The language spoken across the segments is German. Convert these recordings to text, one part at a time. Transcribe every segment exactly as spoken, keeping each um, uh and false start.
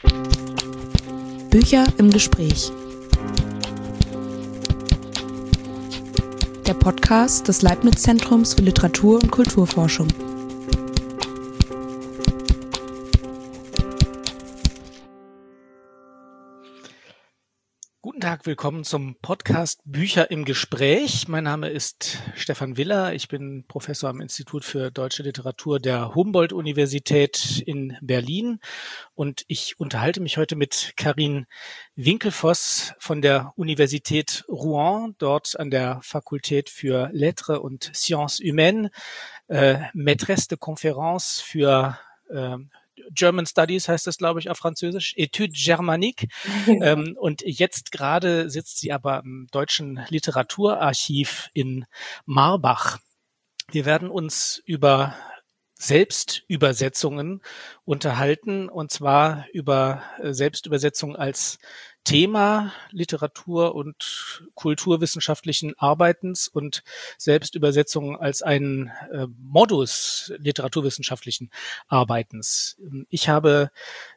Bücher im Gespräch. Der Podcast des Leibniz-Zentrums für Literatur- und Kulturforschung. Guten Tag, willkommen zum Podcast Bücher im Gespräch. Mein Name ist Stefan Willer. Ich bin Professor am Institut für Deutsche Literatur der Humboldt-Universität in Berlin und ich unterhalte mich heute mit Carine Winkelfoss von der Universität Rouen, dort an der Fakultät für Lettres und Sciences Humaines, äh, Maîtresse de Conférence für äh, German Studies heißt das, glaube ich, auf Französisch, Études Germaniques. Ja. Ähm, und jetzt gerade sitzt sie aber im Deutschen Literaturarchiv in Marbach. Wir werden uns über Selbstübersetzungen unterhalten, und zwar über Selbstübersetzung als Thema Literatur- und kulturwissenschaftlichen Arbeitens und Selbstübersetzung als einen äh, Modus literaturwissenschaftlichen Arbeitens. Ich habe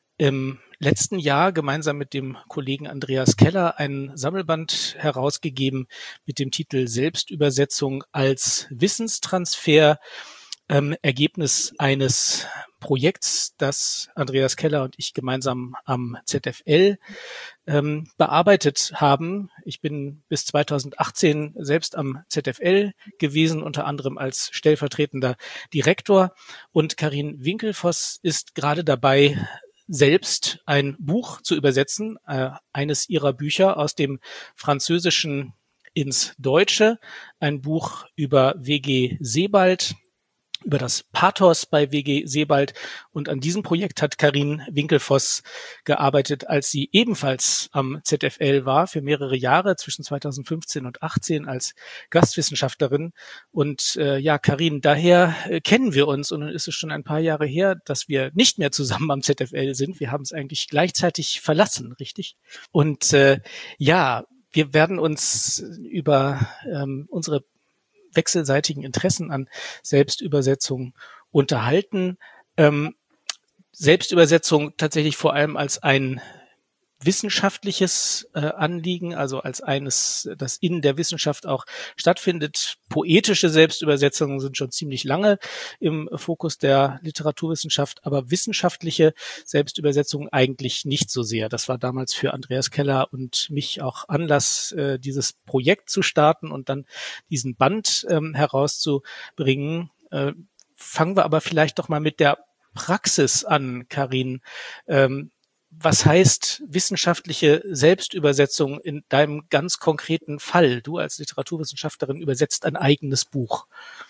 im letzten Jahr gemeinsam mit dem Kollegen Andreas Keller einen Sammelband herausgegeben mit dem Titel Selbstübersetzung als Wissenstransfer, ähm, Ergebnis eines Projekts, das Andreas Keller und ich gemeinsam am Z F L ähm, bearbeitet haben. Ich bin bis zweitausendachtzehn selbst am Z F L gewesen, unter anderem als stellvertretender Direktor. Und Carine Winkelfoss ist gerade dabei, selbst ein Buch zu übersetzen, äh, eines ihrer Bücher aus dem Französischen ins Deutsche, ein Buch über W G Sebald, über das Pathos bei W G Sebald. Und an diesem Projekt hat Carine Winkelfoss gearbeitet, als sie ebenfalls am Z F L war, für mehrere Jahre, zwischen zweitausendfünfzehn und achtzehn als Gastwissenschaftlerin. Und äh, ja, Carine, daher äh, kennen wir uns. Und nun ist es schon ein paar Jahre her, dass wir nicht mehr zusammen am Z F L sind. Wir haben es eigentlich gleichzeitig verlassen, richtig? Und äh, ja, wir werden uns über ähm, unsere wechselseitigen Interessen an Selbstübersetzung unterhalten. Ähm, Selbstübersetzung tatsächlich vor allem als ein wissenschaftliches äh, Anliegen, also als eines, das in der Wissenschaft auch stattfindet. Poetische Selbstübersetzungen sind schon ziemlich lange im Fokus der Literaturwissenschaft, aber wissenschaftliche Selbstübersetzungen eigentlich nicht so sehr. Das war damals für Andreas Keller und mich auch Anlass, äh, dieses Projekt zu starten und dann diesen Band ähm, herauszubringen. Äh, fangen wir aber vielleicht doch mal mit der Praxis an, Carine. Ähm, Was heißt wissenschaftliche Selbstübersetzung in deinem ganz konkreten Fall? Du als Literaturwissenschaftlerin übersetzt ein eigenes Buch.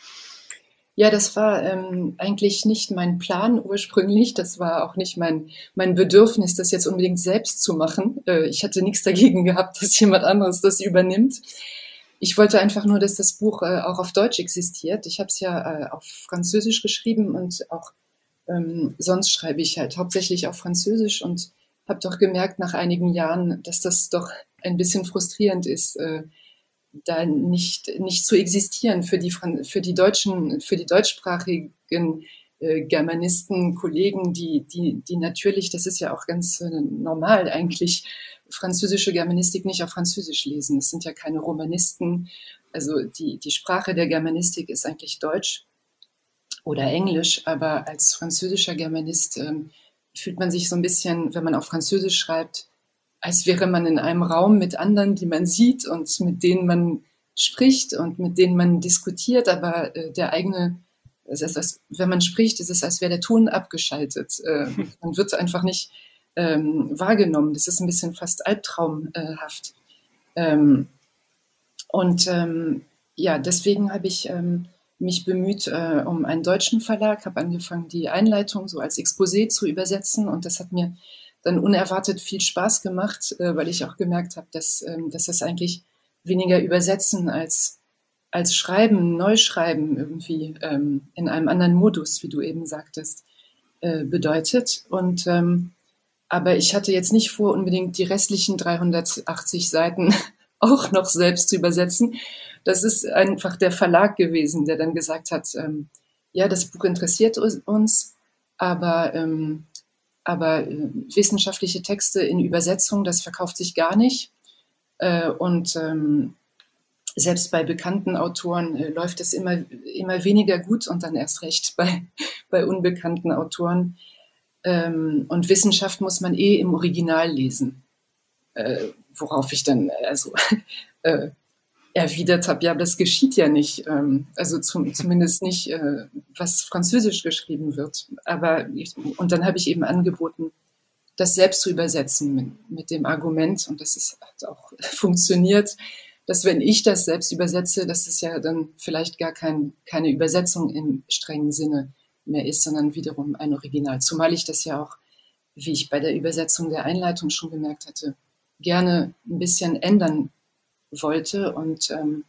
Ja, das war ähm, eigentlich nicht mein Plan ursprünglich. Das war auch nicht mein mein Bedürfnis, das jetzt unbedingt selbst zu machen. Äh, ich hatte nichts dagegen gehabt, dass jemand anderes das übernimmt. Ich wollte einfach nur, dass das Buch äh, auch auf Deutsch existiert. Ich habe es ja äh, auf Französisch geschrieben und auch Ähm, sonst schreibe ich halt hauptsächlich auf Französisch und habe doch gemerkt nach einigen Jahren, dass das doch ein bisschen frustrierend ist, äh, da nicht nicht zu existieren für die für die deutschen für die deutschsprachigen äh, Germanisten, Kollegen, die die die natürlich, das ist ja auch ganz äh, normal eigentlich, französische Germanistik nicht auf Französisch lesen. Es sind ja keine Romanisten, also die die Sprache der Germanistik ist eigentlich Deutsch oder Englisch, aber als französischer Germanist ähm, fühlt man sich so ein bisschen, wenn man auf Französisch schreibt, als wäre man in einem Raum mit anderen, die man sieht und mit denen man spricht und mit denen man diskutiert, aber äh, der eigene, das ist, als, wenn man spricht, ist es, als wäre der Ton abgeschaltet. Äh, man wird einfach nicht ähm, wahrgenommen. Das ist ein bisschen fast albtraumhaft. Ähm, und ähm, ja, deswegen habe ich ähm, mich bemüht äh, um einen deutschen Verlag, habe angefangen, die Einleitung so als Exposé zu übersetzen und das hat mir dann unerwartet viel Spaß gemacht, äh, weil ich auch gemerkt habe, dass, ähm, dass das eigentlich weniger Übersetzen als, als Schreiben, Neuschreiben irgendwie ähm, in einem anderen Modus, wie du eben sagtest, äh, bedeutet. Und ähm, aber ich hatte jetzt nicht vor, unbedingt die restlichen dreihundertachtzig Seiten auch noch selbst zu übersetzen. Das ist einfach der Verlag gewesen, der dann gesagt hat, ähm, ja, das Buch interessiert uns, aber, ähm, aber äh, wissenschaftliche Texte in Übersetzung, das verkauft sich gar nicht. Äh, und ähm, selbst bei bekannten Autoren äh, läuft es immer, immer weniger gut und dann erst recht bei, bei unbekannten Autoren. Ähm, und Wissenschaft muss man eh im Original lesen. Äh, worauf ich dann also äh, erwidert habe, ja, das geschieht ja nicht. Ähm, also zum, zumindest nicht, äh, was Französisch geschrieben wird. Aber ich, und dann habe ich eben angeboten, das selbst zu übersetzen mit, mit dem Argument, und das ist, hat auch funktioniert, dass wenn ich das selbst übersetze, dass es ja dann vielleicht gar kein, keine Übersetzung im strengen Sinne mehr ist, sondern wiederum ein Original. Zumal ich das ja auch, wie ich bei der Übersetzung der Einleitung schon gemerkt hatte, gerne ein bisschen ändern wollte. Und ähm,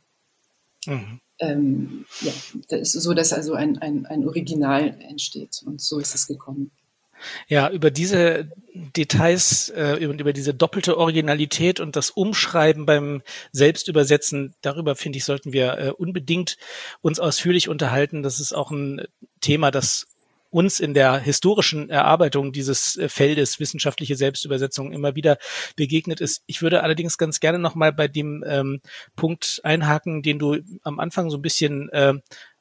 mhm. ähm, ja, das ist so, dass also ein, ein, ein Original entsteht. Und so ist es gekommen. Ja, über diese Details äh, und über diese doppelte Originalität und das Umschreiben beim Selbstübersetzen, darüber finde ich, sollten wir äh, unbedingt uns ausführlich unterhalten. Das ist auch ein Thema, das uns in der historischen Erarbeitung dieses äh, Feldes wissenschaftliche Selbstübersetzung immer wieder begegnet ist. Ich würde allerdings ganz gerne nochmal bei dem ähm, Punkt einhaken, den du am Anfang so ein bisschen äh,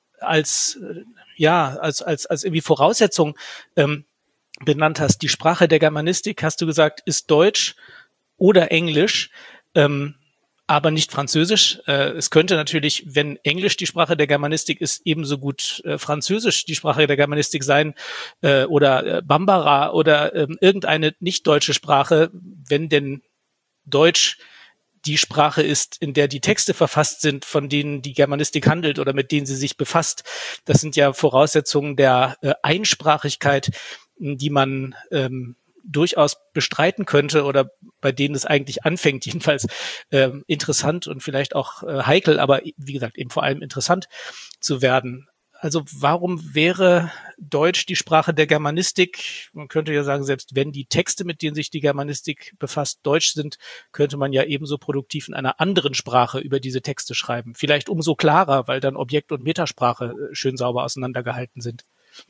als äh, ja als als als irgendwie Voraussetzung ähm, benannt hast. Die Sprache der Germanistik, hast du gesagt, ist Deutsch oder Englisch, ähm, aber nicht Französisch. Äh, es könnte natürlich, wenn Englisch die Sprache der Germanistik ist, ebenso gut äh, Französisch die Sprache der Germanistik sein äh, oder äh, Bambara oder äh, irgendeine nicht deutsche Sprache, wenn denn Deutsch die Sprache ist, in der die Texte verfasst sind, von denen die Germanistik handelt oder mit denen sie sich befasst. Das sind ja Voraussetzungen der äh, Einsprachigkeit, die man ähm, durchaus bestreiten könnte oder bei denen es eigentlich anfängt, jedenfalls ähm, interessant und vielleicht auch äh, heikel, aber wie gesagt eben vor allem interessant zu werden. Also warum wäre Deutsch die Sprache der Germanistik? Man könnte ja sagen, selbst wenn die Texte, mit denen sich die Germanistik befasst, Deutsch sind, könnte man ja ebenso produktiv in einer anderen Sprache über diese Texte schreiben. Vielleicht umso klarer, weil dann Objekt- und Metasprache schön sauber auseinandergehalten sind.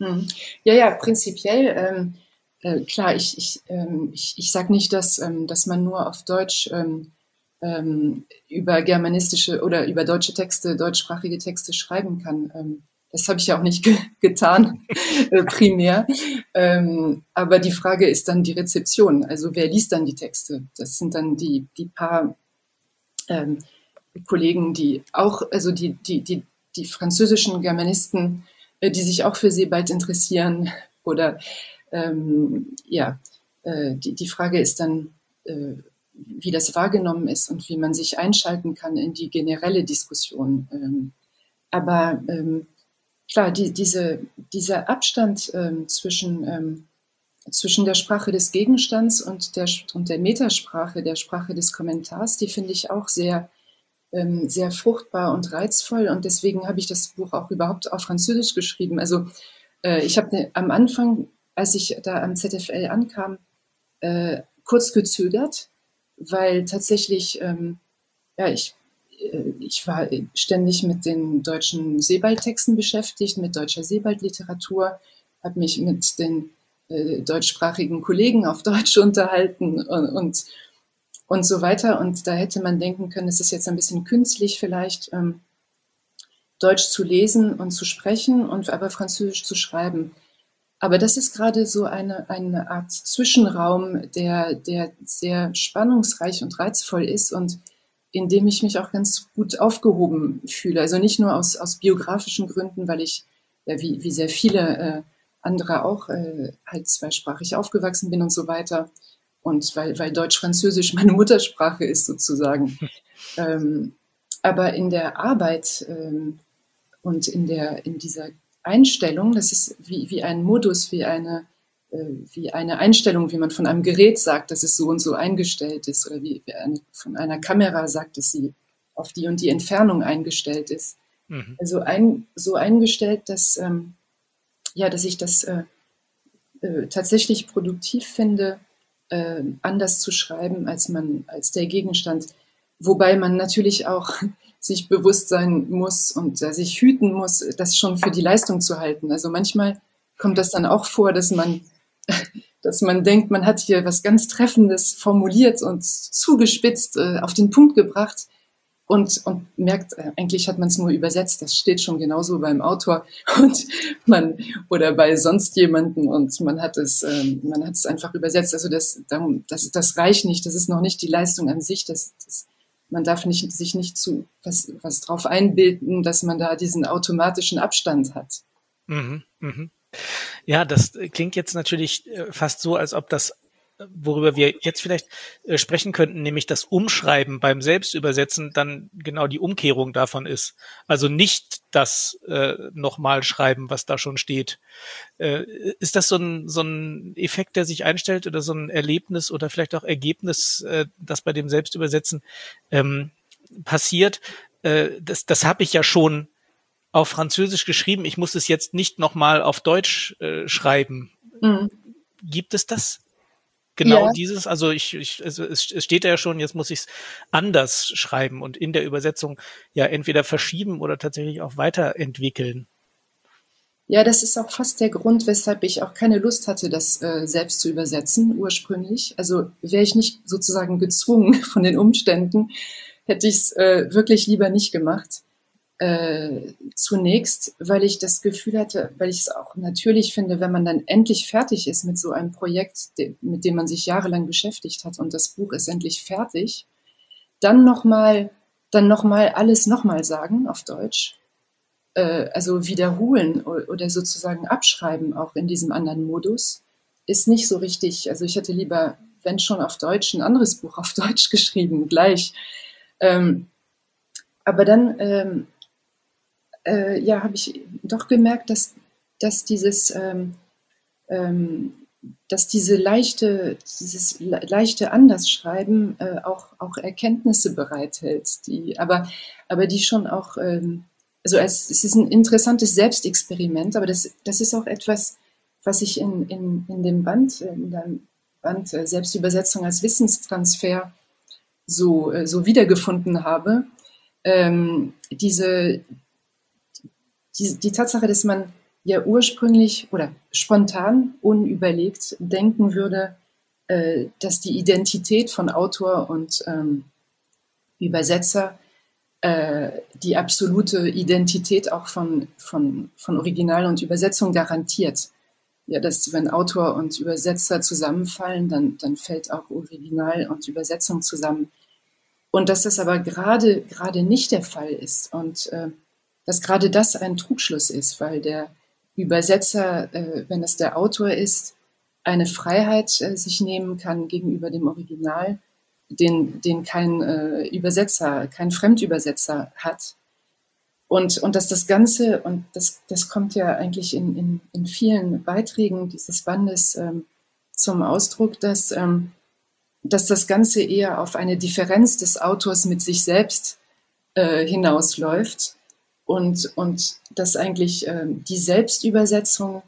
Ja, ja, prinzipiell, ähm, äh, klar, ich, ich, ähm, ich, ich sage nicht, dass, ähm, dass man nur auf Deutsch ähm, ähm, über germanistische oder über deutsche Texte, deutschsprachige Texte schreiben kann. Ähm, das habe ich ja auch nicht ge- getan, äh, primär. Ähm, aber die Frage ist dann die Rezeption. Also wer liest dann die Texte? Das sind dann die, die paar ähm, Kollegen, die auch, also die, die, die, die französischen Germanisten, die sich auch für Sebald interessieren. Oder ähm, ja, äh, die, die Frage ist dann, äh, wie das wahrgenommen ist und wie man sich einschalten kann in die generelle Diskussion. Ähm, aber ähm, klar, die, diese, dieser Abstand ähm, zwischen, ähm, zwischen der Sprache des Gegenstands und der, und der Metasprache, der Sprache des Kommentars, die finde ich auch sehr sehr fruchtbar und reizvoll, und deswegen habe ich das Buch auch überhaupt auf Französisch geschrieben. Also äh, ich habe ne, am Anfang, als ich da am Z F L ankam, äh, kurz gezögert, weil tatsächlich, ähm, ja, ich, äh, ich war ständig mit den deutschen Sebald-Texten beschäftigt, mit deutscher Sebald-Literatur, habe mich mit den äh, deutschsprachigen Kollegen auf Deutsch unterhalten und, und und so weiter. Und da hätte man denken können, es ist jetzt ein bisschen künstlich vielleicht, ähm, Deutsch zu lesen und zu sprechen und aber Französisch zu schreiben. Aber das ist gerade so eine, eine Art Zwischenraum, der, der sehr spannungsreich und reizvoll ist und in dem ich mich auch ganz gut aufgehoben fühle. Also nicht nur aus, aus biografischen Gründen, weil ich, ja, wie, wie sehr viele äh, andere auch äh, halt zweisprachig aufgewachsen bin und so weiter. Und weil, weil Deutsch-Französisch meine Muttersprache ist sozusagen. ähm, aber in der Arbeit ähm, und in der in dieser Einstellung, das ist wie, wie ein Modus, wie eine, äh, wie eine Einstellung, wie man von einem Gerät sagt, dass es so und so eingestellt ist, oder wie, wie eine, von einer Kamera sagt, dass sie auf die und die Entfernung eingestellt ist. Mhm. Also ein, so eingestellt, dass, ähm, ja, dass ich das äh, äh, tatsächlich produktiv finde, Äh, anders zu schreiben als man, als der Gegenstand. Wobei man natürlich auch sich bewusst sein muss und äh, sich hüten muss, das schon für die Leistung zu halten. Also manchmal kommt das dann auch vor, dass man dass man denkt, man hat hier was ganz Treffendes formuliert und zugespitzt äh, auf den Punkt gebracht und, und merkt, äh, eigentlich hat man es nur übersetzt. Das steht schon genauso beim Autor und man oder bei sonst jemanden und man hat es, ähm, man hat es einfach übersetzt. Also das, das, das reicht nicht. Das ist noch nicht die Leistung an sich. Das, das Man darf nicht, sich nicht zu was, was drauf einbilden, dass man da diesen automatischen Abstand hat. Mhm, mhm. Ja, das klingt jetzt natürlich fast so, als ob das, worüber wir jetzt vielleicht sprechen könnten, nämlich das Umschreiben beim Selbstübersetzen dann genau die Umkehrung davon ist. Also nicht das äh, nochmal schreiben, was da schon steht. Äh, ist das so ein, so ein Effekt, der sich einstellt oder so ein Erlebnis oder vielleicht auch Ergebnis, äh, das bei dem Selbstübersetzen ähm, passiert? Äh, das das habe ich ja schon auf Französisch geschrieben. Ich muss es jetzt nicht nochmal auf Deutsch äh, schreiben. Mhm. Gibt es das? Genau ja. Dieses, also ich, ich also es, es steht ja schon, jetzt muss ich es anders schreiben und in der Übersetzung ja entweder verschieben oder tatsächlich auch weiterentwickeln. Ja, das ist auch fast der Grund, weshalb ich auch keine Lust hatte, das äh, selbst zu übersetzen ursprünglich. Also wäre ich nicht sozusagen gezwungen von den Umständen, hätte ich es äh, wirklich lieber nicht gemacht. Äh, zunächst, weil ich das Gefühl hatte, weil ich es auch natürlich finde, wenn man dann endlich fertig ist mit so einem Projekt, de- mit dem man sich jahrelang beschäftigt hat und das Buch ist endlich fertig, dann nochmal dann noch mal alles nochmal sagen auf Deutsch, äh, also wiederholen oder, oder sozusagen abschreiben auch in diesem anderen Modus, ist nicht so richtig, also ich hätte lieber, wenn schon auf Deutsch, ein anderes Buch auf Deutsch geschrieben, gleich. Ähm, aber dann ähm, Äh, ja, habe ich doch gemerkt, dass, dass dieses, ähm, ähm, dass diese leichte, dieses le- leichte Andersschreiben äh, auch, auch Erkenntnisse bereithält, die, aber, aber die schon auch, ähm, also als, es ist ein interessantes Selbstexperiment, aber das, das ist auch etwas, was ich in, in, in dem Band, in dem Band äh, Selbstübersetzung als Wissenstransfer so, äh, so wiedergefunden habe. Ähm, diese Die, die Tatsache, dass man ja ursprünglich oder spontan, unüberlegt denken würde, äh, dass die Identität von Autor und ähm, Übersetzer äh, die absolute Identität auch von, von, von Original und Übersetzung garantiert. Ja, dass wenn Autor und Übersetzer zusammenfallen, dann, dann fällt auch Original und Übersetzung zusammen. Und dass das aber gerade, gerade nicht der Fall ist und äh, dass gerade das ein Trugschluss ist, weil der Übersetzer, äh, wenn es der Autor ist, eine Freiheit äh, sich nehmen kann gegenüber dem Original, den, den kein äh, Übersetzer, kein Fremdübersetzer hat. Und, und dass das Ganze, und das, das kommt ja eigentlich in, in, in vielen Beiträgen dieses Bandes ähm, zum Ausdruck, dass, ähm, dass das Ganze eher auf eine Differenz des Autors mit sich selbst äh, hinausläuft. Und, und dass eigentlich äh, die Selbstübersetzung,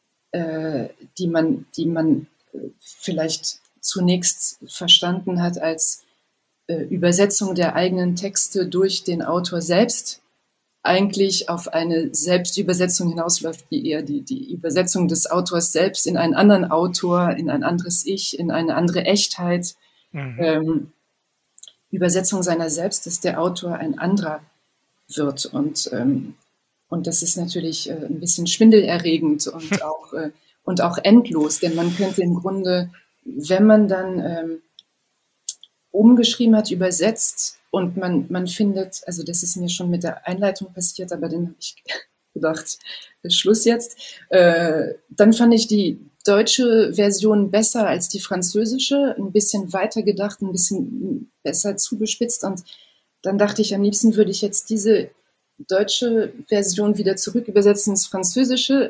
äh, die man, die man vielleicht zunächst verstanden hat als äh, Übersetzung der eigenen Texte durch den Autor selbst, eigentlich auf eine Selbstübersetzung hinausläuft, die eher die, die Übersetzung des Autors selbst in einen anderen Autor, in ein anderes Ich, in eine andere Echtheit. Mhm. Ähm, Übersetzung seiner selbst, dass der Autor ein anderer wird. Und, ähm, und das ist natürlich äh, ein bisschen schwindelerregend und auch, äh, und auch endlos, denn man könnte im Grunde, wenn man dann ähm, umgeschrieben hat, übersetzt und man, man findet, also das ist mir schon mit der Einleitung passiert, aber dann habe ich gedacht, Schluss jetzt, äh, dann fand ich die deutsche Version besser als die französische, ein bisschen weiter gedacht, ein bisschen besser zugespitzt und dann dachte ich, am liebsten würde ich jetzt diese deutsche Version wieder zurück übersetzen ins Französische.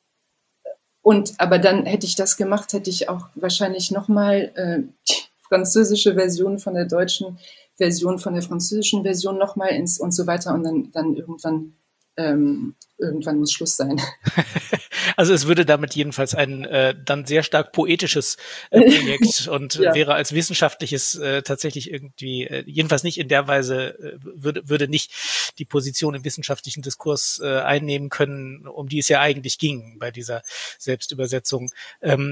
Und, aber dann hätte ich das gemacht, hätte ich auch wahrscheinlich nochmal äh, die französische Version von der deutschen Version, von der französischen Version nochmal ins und so weiter. Und dann, dann irgendwann, ähm, irgendwann muss Schluss sein. Also es würde damit jedenfalls ein äh, dann sehr stark poetisches äh, Projekt und ja. wäre als wissenschaftliches äh, tatsächlich irgendwie, äh, jedenfalls nicht in der Weise, äh, würde, würde nicht die Position im wissenschaftlichen Diskurs äh, einnehmen können, um die es ja eigentlich ging bei dieser Selbstübersetzung. Ähm,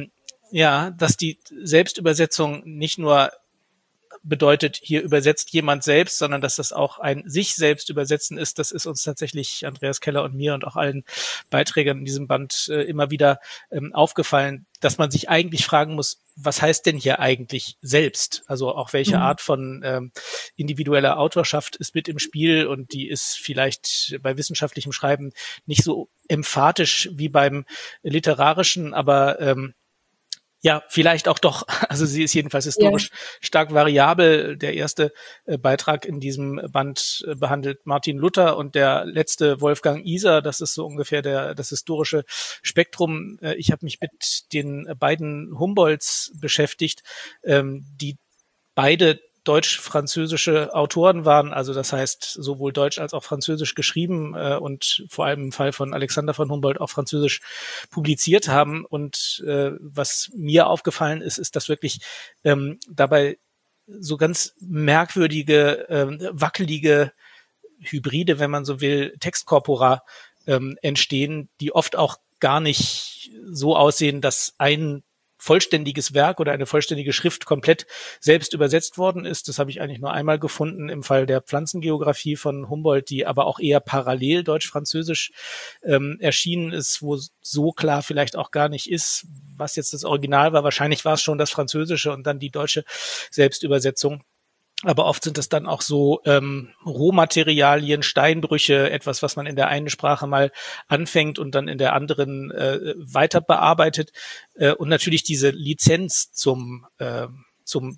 ja, dass die Selbstübersetzung nicht nur bedeutet, hier übersetzt jemand selbst, sondern dass das auch ein sich selbst übersetzen ist. Das ist uns tatsächlich, Andreas Keller und mir und auch allen Beiträgern in diesem Band äh, immer wieder ähm, aufgefallen, dass man sich eigentlich fragen muss, was heißt denn hier eigentlich selbst? Also auch welche mhm. Art von ähm, individueller Autorschaft ist mit im Spiel, und die ist vielleicht bei wissenschaftlichem Schreiben nicht so emphatisch wie beim literarischen, aber ähm, ja, vielleicht auch doch. Also sie ist jedenfalls historisch ja. stark variabel. Der erste äh, Beitrag in diesem Band äh, behandelt Martin Luther und der letzte Wolfgang Iser. Das ist so ungefähr der das historische Spektrum. Äh, ich habe mich mit den beiden Humboldts beschäftigt, ähm, die beide deutsch-französische Autoren waren, also das heißt sowohl deutsch als auch französisch geschrieben äh, und vor allem im Fall von Alexander von Humboldt auch französisch publiziert haben. Und äh, was mir aufgefallen ist, ist, dass wirklich ähm, dabei so ganz merkwürdige, äh, wackelige Hybride, wenn man so will, Textkorpora ähm, entstehen, die oft auch gar nicht so aussehen, dass ein vollständiges Werk oder eine vollständige Schrift komplett selbst übersetzt worden ist. Das habe ich eigentlich nur einmal gefunden im Fall der Pflanzengeographie von Humboldt, die aber auch eher parallel deutsch-französisch ähm, erschienen ist, wo so klar vielleicht auch gar nicht ist, was jetzt das Original war. Wahrscheinlich war es schon das Französische und dann die deutsche Selbstübersetzung. Aber oft sind es dann auch so ähm, Rohmaterialien, Steinbrüche, etwas, was man in der einen Sprache mal anfängt und dann in der anderen äh, weiter bearbeitet. Äh, und natürlich diese Lizenz zum äh, zum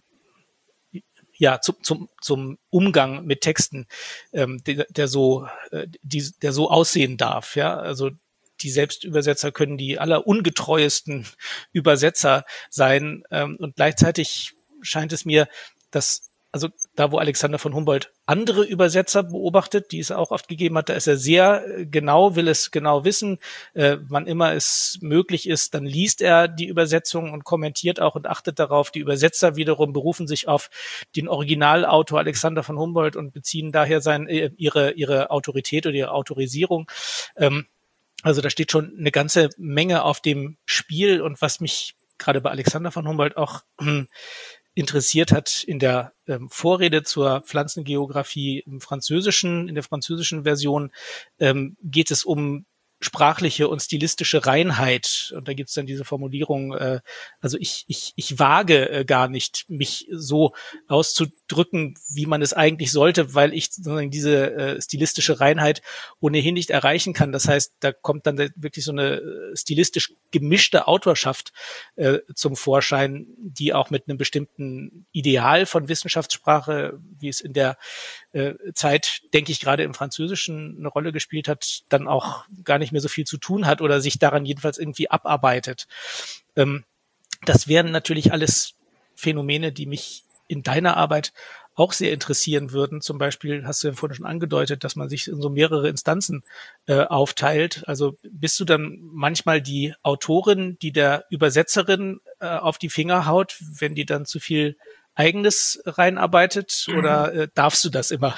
ja zum zum zum Umgang mit Texten, ähm, der, der so äh, die, der so aussehen darf. Ja, also die Selbstübersetzer können die allerungetreuesten Übersetzer sein, ähm, und gleichzeitig scheint es mir, dass also da, wo Alexander von Humboldt andere Übersetzer beobachtet, die es auch oft gegeben hat, da ist er sehr genau, will es genau wissen. Äh, wann immer es möglich ist, dann liest er die Übersetzung und kommentiert auch und achtet darauf. Die Übersetzer wiederum berufen sich auf den Originalautor Alexander von Humboldt und beziehen daher sein, äh, ihre, ihre Autorität oder ihre Autorisierung. Ähm, also da steht schon eine ganze Menge auf dem Spiel, und was mich gerade bei Alexander von Humboldt auch äh, interessiert hat in der ähm, Vorrede zur Pflanzengeographie im Französischen, in der französischen Version, ähm, geht es um sprachliche und stilistische Reinheit. Und da gibt es dann diese Formulierung, äh, also ich ich ich wage äh, gar nicht, mich so auszudrücken, wie man es eigentlich sollte, weil ich sozusagen diese äh, stilistische Reinheit ohnehin nicht erreichen kann. Das heißt, da kommt dann wirklich so eine äh, stilistisch gemischte Autorschaft äh, zum Vorschein, die auch mit einem bestimmten Ideal von Wissenschaftssprache, wie es in der äh, Zeit, denke ich, gerade im Französischen eine Rolle gespielt hat, dann auch gar nicht mehr so viel zu tun hat oder sich daran jedenfalls irgendwie abarbeitet. Ähm, das wären natürlich alles Phänomene, die mich in deiner Arbeit auch sehr interessieren würden. Zum Beispiel hast du ja vorhin schon angedeutet, dass man sich in so mehrere Instanzen äh, aufteilt. Also bist du dann manchmal die Autorin, die der Übersetzerin äh, auf die Finger haut, wenn die dann zu viel Eigenes reinarbeitet, oder äh, darfst du das immer?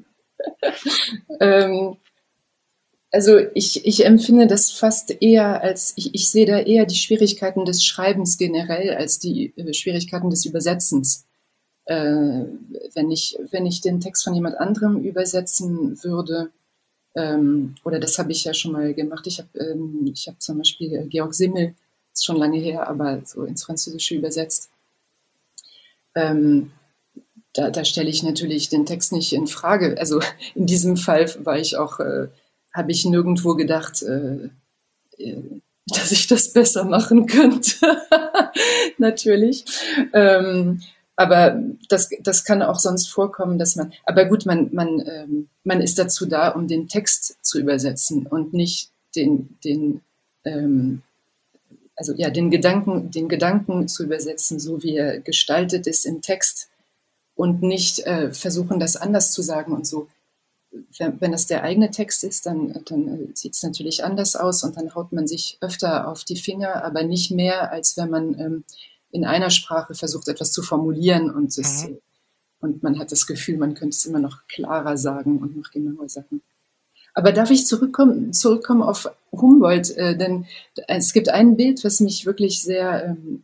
ähm, also ich, ich empfinde das fast eher als, ich, ich sehe da eher die Schwierigkeiten des Schreibens generell als die äh, Schwierigkeiten des Übersetzens. Äh, wenn ich, wenn ich den Text von jemand anderem übersetzen würde, ähm, oder das habe ich ja schon mal gemacht, ich habe ähm, ich habe zum Beispiel Georg Simmel, ist schon lange her, aber so ins Französische übersetzt. Ähm, da, da stelle ich natürlich den Text nicht in Frage. Also in diesem Fall war ich auch, äh, habe ich nirgendwo gedacht, äh, äh, dass ich das besser machen könnte. Natürlich. Ähm, aber das, das kann auch sonst vorkommen, dass man, aber gut, man, man, ähm, man ist dazu da, um den Text zu übersetzen und nicht den, den, ähm, also ja, den Gedanken, den Gedanken zu übersetzen, so wie er gestaltet ist im Text, und nicht äh, versuchen, das anders zu sagen und so. Wenn, wenn das der eigene Text ist, dann, dann äh, sieht es natürlich anders aus und dann haut man sich öfter auf die Finger, aber nicht mehr, als wenn man ähm, in einer Sprache versucht, etwas zu formulieren, und, es, mhm. und man hat das Gefühl, man könnte es immer noch klarer sagen und noch genauer sagen. Aber darf ich zurückkommen, zurückkommen auf Humboldt? Äh, denn es gibt ein Bild, was mich wirklich sehr, ähm,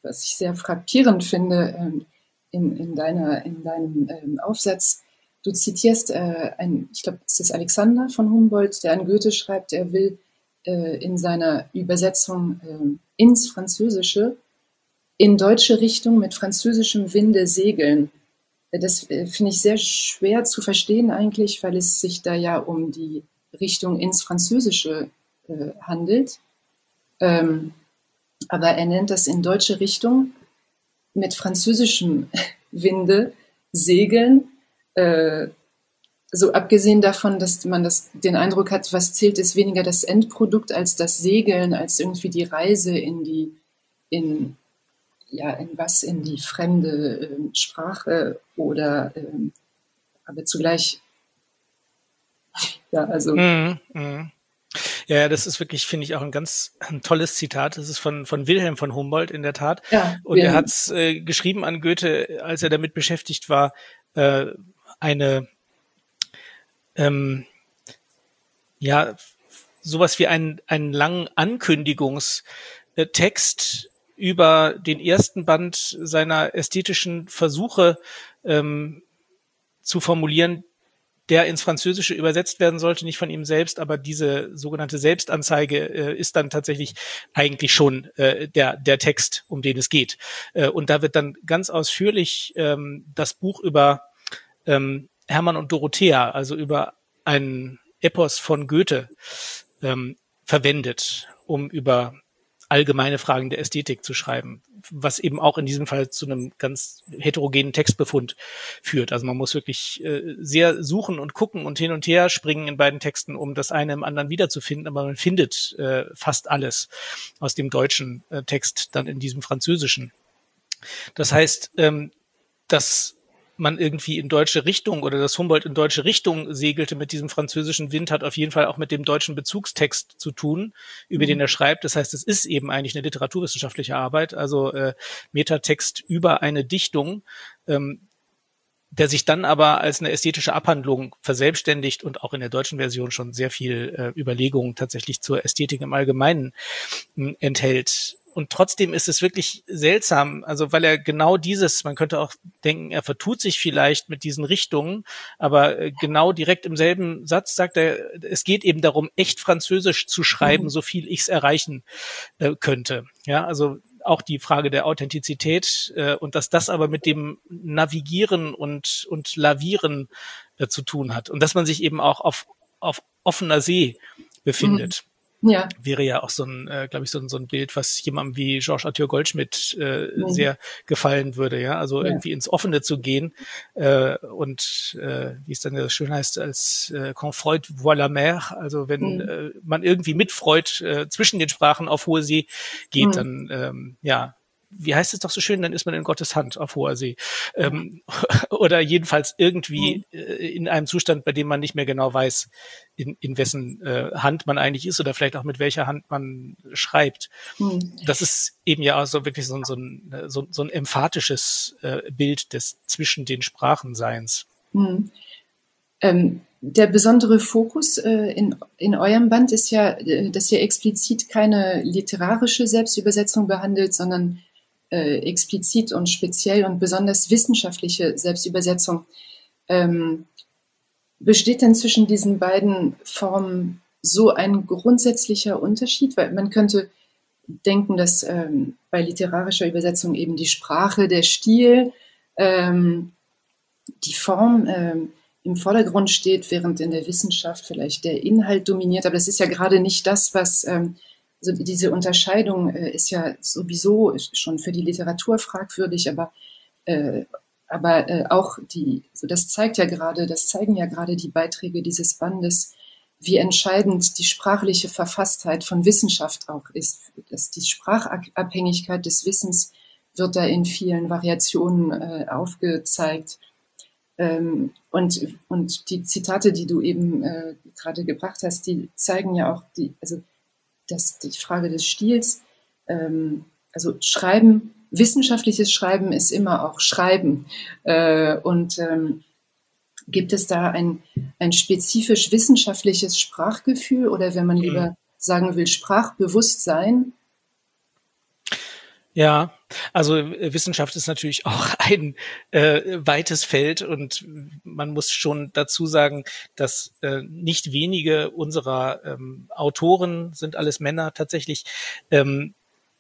was ich sehr frappierend finde ähm, in, in, deiner, in deinem ähm, Aufsatz. Du zitierst, äh, ein, ich glaube, es ist Alexander von Humboldt, der an Goethe schreibt, er will äh, in seiner Übersetzung äh, ins Französische in deutsche Richtung mit französischem Winde segeln. Das äh, finde ich sehr schwer zu verstehen eigentlich, weil es sich da ja um die Richtung ins Französische äh, handelt. Ähm, aber er nennt das in deutsche Richtung mit französischem Winde segeln. Äh, so abgesehen davon, dass man das, den Eindruck hat, was zählt, ist weniger das Endprodukt als das Segeln, als irgendwie die Reise in die, in, ja, in was, in die fremde äh, Sprache oder, äh, aber zugleich, ja, also. Mm, mm. Ja, das ist wirklich, finde ich, auch ein ganz ein tolles Zitat. Das ist von, von Wilhelm von Humboldt in der Tat. Ja, und er hat es äh, geschrieben an Goethe, als er damit beschäftigt war, äh, eine, ähm, ja, sowas wie einen, einen langen Ankündigungstext über den ersten Band seiner ästhetischen Versuche ähm, zu formulieren, der ins Französische übersetzt werden sollte, nicht von ihm selbst, aber diese sogenannte Selbstanzeige äh, ist dann tatsächlich eigentlich schon äh, der der Text, um den es geht. Äh, und da wird dann ganz ausführlich ähm, das Buch über ähm, Hermann und Dorothea, also über ein Epos von Goethe, ähm, verwendet, um über allgemeine Fragen der Ästhetik zu schreiben, was eben auch in diesem Fall zu einem ganz heterogenen Textbefund führt. Also man muss wirklich äh, sehr suchen und gucken und hin und her springen in beiden Texten, um das eine im anderen wiederzufinden, aber man findet äh, fast alles aus dem deutschen äh, Text dann in diesem französischen. Das heißt, ähm, dass man irgendwie in deutsche Richtung oder dass Humboldt in deutsche Richtung segelte mit diesem französischen Wind, hat auf jeden Fall auch mit dem deutschen Bezugstext zu tun, über mhm. den er schreibt. Das heißt, es ist eben eigentlich eine literaturwissenschaftliche Arbeit, also äh, Metatext über eine Dichtung, ähm, der sich dann aber als eine ästhetische Abhandlung verselbstständigt und auch in der deutschen Version schon sehr viel äh, Überlegungen tatsächlich zur Ästhetik im Allgemeinen äh, enthält. Und trotzdem ist es wirklich seltsam, also weil er genau dieses, man könnte auch denken, er vertut sich vielleicht mit diesen Richtungen, aber genau direkt im selben Satz sagt er, es geht eben darum, echt Französisch zu schreiben, mhm. so viel ich es erreichen äh, könnte. Ja, also auch die Frage der Authentizität äh, und dass das aber mit dem Navigieren und und Lavieren äh, zu tun hat und dass man sich eben auch auf auf offener See befindet. Mhm. Ja. Wäre ja auch so ein, äh, glaube ich, so ein, so ein Bild, was jemandem wie Georges Arthur Goldschmidt äh, mhm. sehr gefallen würde, ja, also ja. irgendwie ins Offene zu gehen äh, und äh, wie es dann ja schön heißt, als äh, quand Freud voit la mer, also wenn mhm. äh, man irgendwie mit Freud äh, zwischen den Sprachen auf hohe See geht, mhm. dann ähm, ja, wie heißt es doch so schön, dann ist man in Gottes Hand auf hoher See. Ähm, oder jedenfalls irgendwie äh, in einem Zustand, bei dem man nicht mehr genau weiß, in, in wessen äh, Hand man eigentlich ist oder vielleicht auch mit welcher Hand man schreibt. Mhm. Das ist eben ja auch so wirklich so, so, ein, so, so ein emphatisches äh, Bild des zwischen den Sprachenseins. Mhm. Ähm, der besondere Fokus äh, in, in eurem Band ist ja, dass ihr explizit keine literarische Selbstübersetzung behandelt, sondern Äh, explizit und speziell und besonders wissenschaftliche Selbstübersetzung. Ähm, besteht denn zwischen diesen beiden Formen so ein grundsätzlicher Unterschied? Weil man könnte denken, dass ähm, bei literarischer Übersetzung eben die Sprache, der Stil, ähm, die Form ähm, im Vordergrund steht, während in der Wissenschaft vielleicht der Inhalt dominiert. Aber das ist ja gerade nicht das, was ähm, also diese Unterscheidung äh, ist ja sowieso schon für die Literatur fragwürdig, aber, äh, aber äh, auch die, so das zeigt ja gerade, das zeigen ja gerade die Beiträge dieses Bandes, wie entscheidend die sprachliche Verfasstheit von Wissenschaft auch ist. Dass die Sprachabhängigkeit des Wissens wird da in vielen Variationen äh, aufgezeigt. Ähm, und, und die Zitate, die du eben äh, gerade gebracht hast, die zeigen ja auch die, also dass die Frage des Stils, ähm, also Schreiben, wissenschaftliches Schreiben ist immer auch Schreiben. Äh, und ähm, gibt es da ein, ein spezifisch wissenschaftliches Sprachgefühl oder wenn man lieber sagen will, Sprachbewusstsein? Ja, Also Wissenschaft ist natürlich auch ein äh, weites Feld und man muss schon dazu sagen, dass äh, nicht wenige unserer ähm, Autoren, sind alles Männer tatsächlich, ähm,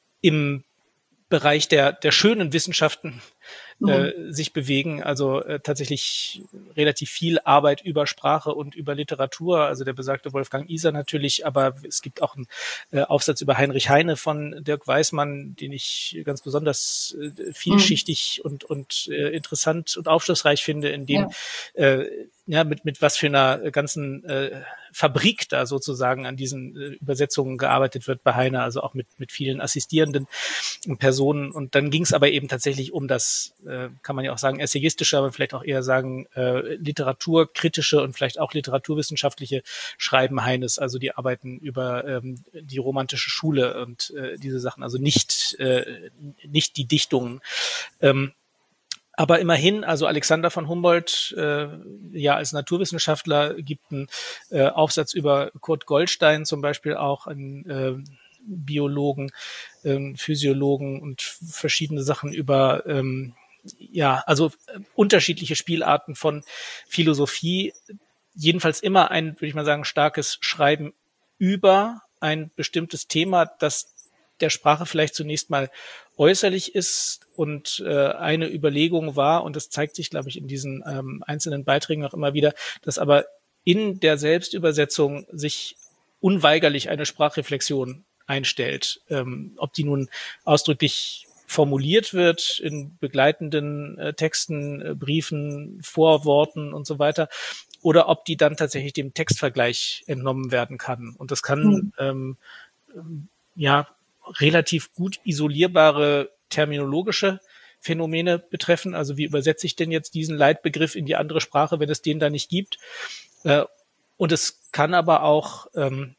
im Bereich der, der schönen Wissenschaften äh, mhm. sich bewegen. Also äh, tatsächlich relativ viel Arbeit über Sprache und über Literatur. Also der besagte Wolfgang Iser natürlich, aber es gibt auch einen äh, Aufsatz über Heinrich Heine von Dirk Weismann, den ich ganz besonders äh, vielschichtig mhm. und, und äh, interessant und aufschlussreich finde, in dem ja, äh, ja mit, mit was für einer ganzen äh, Fabrik da sozusagen an diesen äh, Übersetzungen gearbeitet wird bei Heine, also auch mit, mit vielen assistierenden Personen. Und dann ging es aber eben tatsächlich um das, äh, kann man ja auch sagen, essayistische, aber vielleicht auch eher sagen, äh, literaturkritische und vielleicht auch literaturwissenschaftliche Schreiben Heines, also die Arbeiten über ähm, die romantische Schule und äh, diese Sachen, also nicht, äh, nicht die Dichtungen. Ähm, Aber immerhin, also Alexander von Humboldt, äh, ja als Naturwissenschaftler, gibt einen äh, Aufsatz über Kurt Goldstein zum Beispiel, auch einen äh, Biologen, äh, Physiologen und verschiedene Sachen über, ähm, ja, also äh, unterschiedliche Spielarten von Philosophie. Jedenfalls immer ein, würde ich mal sagen, starkes Schreiben über ein bestimmtes Thema, das der Sprache vielleicht zunächst mal äußerlich ist und äh, eine Überlegung war, und das zeigt sich, glaube ich, in diesen ähm, einzelnen Beiträgen auch immer wieder, dass aber in der Selbstübersetzung sich unweigerlich eine Sprachreflexion einstellt. Ähm, ob die nun ausdrücklich formuliert wird in begleitenden äh, Texten, äh, Briefen, Vorworten und so weiter, oder ob die dann tatsächlich dem Textvergleich entnommen werden kann. Und das kann mhm. ähm, ähm, ja relativ gut isolierbare terminologische Phänomene betreffen. Also wie übersetze ich denn jetzt diesen Leitbegriff in die andere Sprache, wenn es den da nicht gibt? Äh, und es kann aber auch ähm,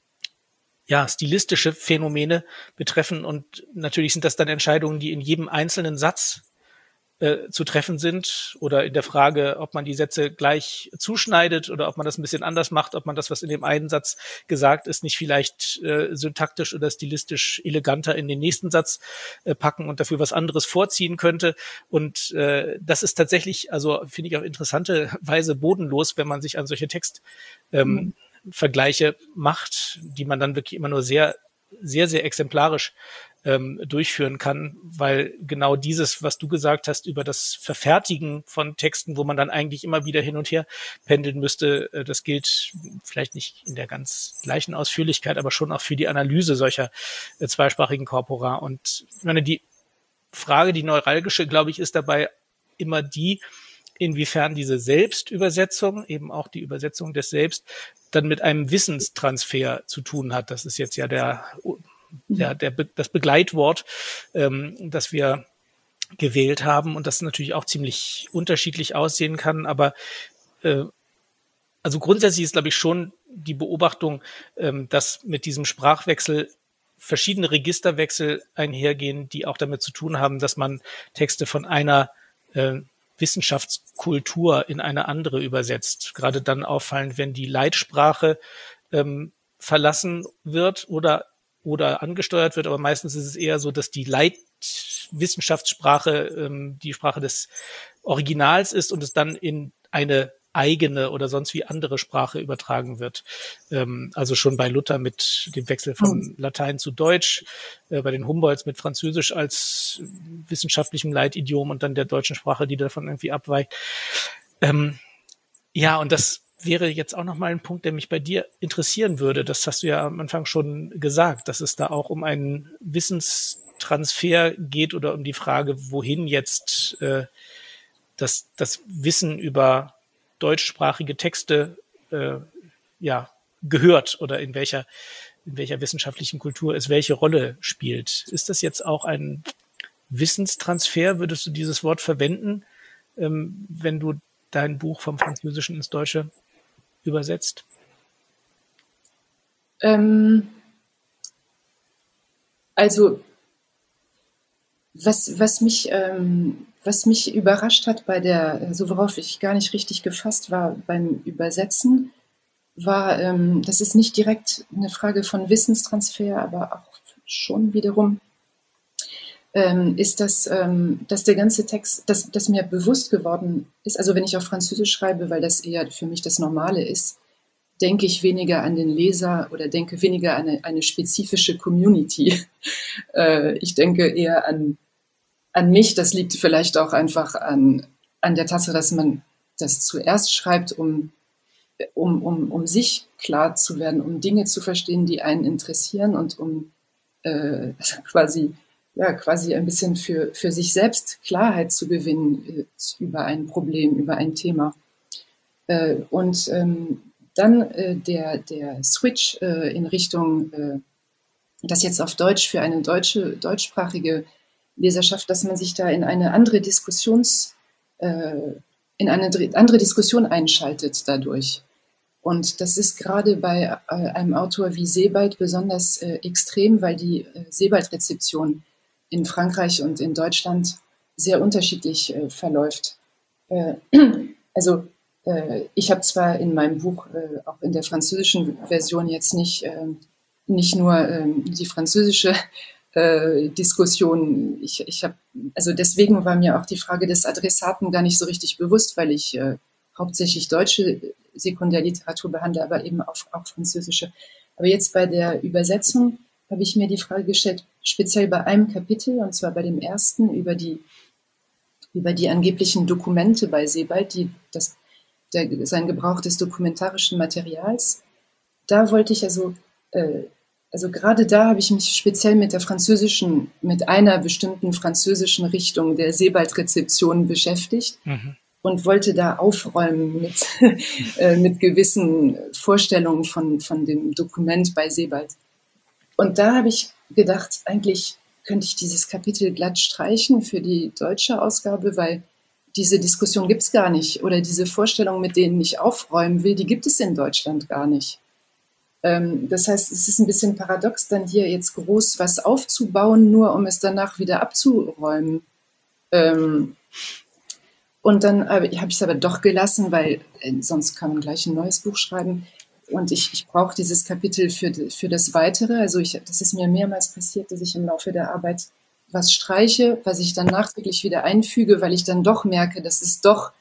ja stilistische Phänomene betreffen. Und natürlich sind das dann Entscheidungen, die in jedem einzelnen Satz äh, zu treffen sind, oder in der Frage, ob man die Sätze gleich zuschneidet oder ob man das ein bisschen anders macht, ob man das, was in dem einen Satz gesagt ist, nicht vielleicht äh, syntaktisch oder stilistisch eleganter in den nächsten Satz äh, packen und dafür was anderes vorziehen könnte. Und äh, das ist tatsächlich, also finde ich auf interessante Weise bodenlos, wenn man sich an solche Textvergleiche ähm, mhm. macht, die man dann wirklich immer nur sehr, sehr, sehr exemplarisch Ähm, durchführen kann, weil genau dieses, was du gesagt hast über das Verfertigen von Texten, wo man dann eigentlich immer wieder hin und her pendeln müsste, äh, das gilt vielleicht nicht in der ganz gleichen Ausführlichkeit, aber schon auch für die Analyse solcher äh, zweisprachigen Korpora. Und ich meine, die Frage, die neuralgische, glaube ich, ist dabei immer die, inwiefern diese Selbstübersetzung, eben auch die Übersetzung des Selbst, dann mit einem Wissenstransfer zu tun hat. Das ist jetzt ja der Der, der, das Begleitwort, ähm, das wir gewählt haben und das natürlich auch ziemlich unterschiedlich aussehen kann. Aber äh, also grundsätzlich ist, glaube ich, schon die Beobachtung, ähm, dass mit diesem Sprachwechsel verschiedene Registerwechsel einhergehen, die auch damit zu tun haben, dass man Texte von einer äh, Wissenschaftskultur in eine andere übersetzt. Gerade dann auffallend, wenn die Leitsprache ähm, verlassen wird oder oder angesteuert wird, aber meistens ist es eher so, dass die Leitwissenschaftssprache ähm, die Sprache des Originals ist und es dann in eine eigene oder sonst wie andere Sprache übertragen wird. Ähm, also schon bei Luther mit dem Wechsel von Latein zu Deutsch, äh, bei den Humboldts mit Französisch als wissenschaftlichem Leitidiom und dann der deutschen Sprache, die davon irgendwie abweicht. Ähm, ja, und das wäre jetzt auch nochmal ein Punkt, der mich bei dir interessieren würde. Das hast du ja am Anfang schon gesagt, dass es da auch um einen Wissenstransfer geht oder um die Frage, wohin jetzt äh, das, das Wissen über deutschsprachige Texte äh, ja gehört oder in welcher, in welcher wissenschaftlichen Kultur es welche Rolle spielt. Ist das jetzt auch ein Wissenstransfer? Würdest du dieses Wort verwenden, ähm, wenn du dein Buch vom Französischen ins Deutsche übersetzt? Ähm, also was, was mich ähm, was mich überrascht hat bei der, so worauf ich gar nicht richtig gefasst war beim Übersetzen, war, ähm, das ist nicht direkt eine Frage von Wissenstransfer, aber auch schon wiederum ähm, ist, dass, ähm, dass der ganze Text, dass, dass mir bewusst geworden ist, also wenn ich auf Französisch schreibe, weil das eher für mich das Normale ist, denke ich weniger an den Leser oder denke weniger an eine, eine spezifische Community. äh, ich denke eher an, an mich. Das liegt vielleicht auch einfach an, an der Tatsache, dass man das zuerst schreibt, um, um, um, um sich klar zu werden, um Dinge zu verstehen, die einen interessieren und um äh, quasi, ja, quasi ein bisschen für, für sich selbst Klarheit zu gewinnen äh, über ein Problem, über ein Thema. Äh, und ähm, dann äh, der, der Switch äh, in Richtung, äh, das jetzt auf Deutsch für eine deutsche, deutschsprachige Leserschaft, dass man sich da in eine andere Diskussions, äh, in eine andere Diskussion einschaltet dadurch. Und das ist gerade bei äh, einem Autor wie Sebald besonders äh, extrem, weil die äh, Sebald-Rezeption in Frankreich und in Deutschland sehr unterschiedlich äh, verläuft. Äh, also äh, ich habe zwar in meinem Buch äh, auch in der französischen Version jetzt nicht, äh, nicht nur äh, die französische äh, Diskussion, ich, ich habe, also deswegen war mir auch die Frage des Adressaten gar nicht so richtig bewusst, weil ich äh, hauptsächlich deutsche Sekundärliteratur behandle, aber eben auch, auch französische. Aber jetzt bei der Übersetzung habe ich mir die Frage gestellt, speziell bei einem Kapitel, und zwar bei dem ersten, über die, über die angeblichen Dokumente bei Sebald, die, das, der, sein Gebrauch des dokumentarischen Materials. Da wollte ich also, äh, also gerade da habe ich mich speziell mit der französischen, mit einer bestimmten französischen Richtung der Sebald-Rezeption beschäftigt. Mhm. Und wollte da aufräumen mit, äh, mit gewissen Vorstellungen von, von dem Dokument bei Sebald. Und da habe ich gedacht, eigentlich könnte ich dieses Kapitel glatt streichen für die deutsche Ausgabe, weil diese Diskussion gibt es gar nicht. Oder diese Vorstellungen, mit denen ich aufräumen will, die gibt es in Deutschland gar nicht. Ähm, das heißt, es ist ein bisschen paradox, dann hier jetzt groß was aufzubauen, nur um es danach wieder abzuräumen. Ähm, Und dann habe ich es aber doch gelassen, weil äh, sonst kann man gleich ein neues Buch schreiben. Und ich, ich brauche dieses Kapitel für, für das Weitere. Also ich, das ist mir mehrmals passiert, dass ich im Laufe der Arbeit was streiche, was ich dann nachträglich wieder einfüge, weil ich dann doch merke, dass es doch,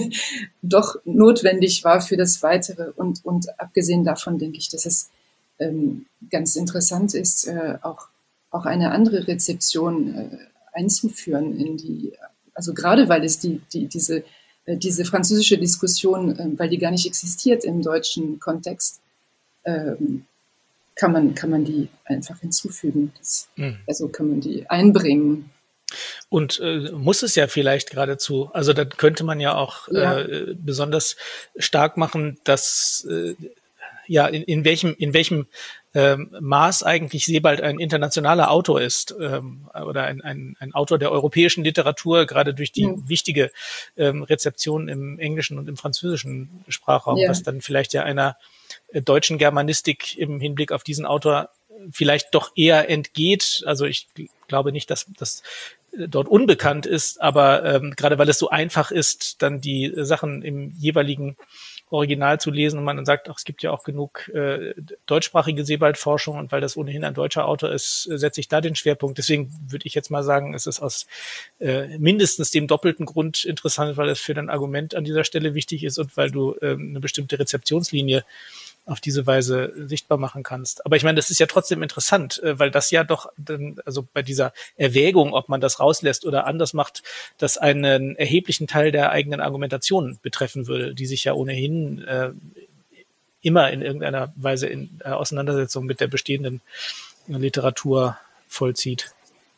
doch notwendig war für das Weitere. Und, und abgesehen davon denke ich, dass es ähm, ganz interessant ist, äh, auch, auch eine andere Rezeption äh, einzuführen in die. Also gerade weil es die, die, diese, diese französische Diskussion, weil die gar nicht existiert im deutschen Kontext, ähm, kann man, kann man die einfach hinzufügen. Das, mhm. Also kann man die einbringen. Und äh, muss es ja vielleicht geradezu, also da könnte man ja auch ja. Äh, besonders stark machen, dass äh, ja in, in welchem, in welchem Ähm, Maß eigentlich Sebald ein internationaler Autor ist ähm, oder ein, ein, ein Autor der europäischen Literatur, gerade durch die mhm. wichtige ähm, Rezeption im englischen und im französischen Sprachraum, ja. was dann vielleicht ja einer äh, deutschen Germanistik im Hinblick auf diesen Autor vielleicht doch eher entgeht. Also ich glaube nicht, dass das dort unbekannt ist, aber ähm, gerade weil es so einfach ist, dann die Sachen im jeweiligen Original zu lesen und man dann sagt, ach, es gibt ja auch genug äh, deutschsprachige Sebald-Forschung und weil das ohnehin ein deutscher Autor ist, setze ich da den Schwerpunkt. Deswegen würde ich jetzt mal sagen, es ist aus äh, mindestens dem doppelten Grund interessant, weil es für dein Argument an dieser Stelle wichtig ist und weil du äh, eine bestimmte Rezeptionslinie auf diese Weise sichtbar machen kannst. Aber ich meine, das ist ja trotzdem interessant, weil das ja doch dann, also bei dieser Erwägung, ob man das rauslässt oder anders macht, das einen erheblichen Teil der eigenen Argumentation betreffen würde, die sich ja ohnehin äh, immer in irgendeiner Weise in äh, Auseinandersetzung mit der bestehenden Literatur vollzieht.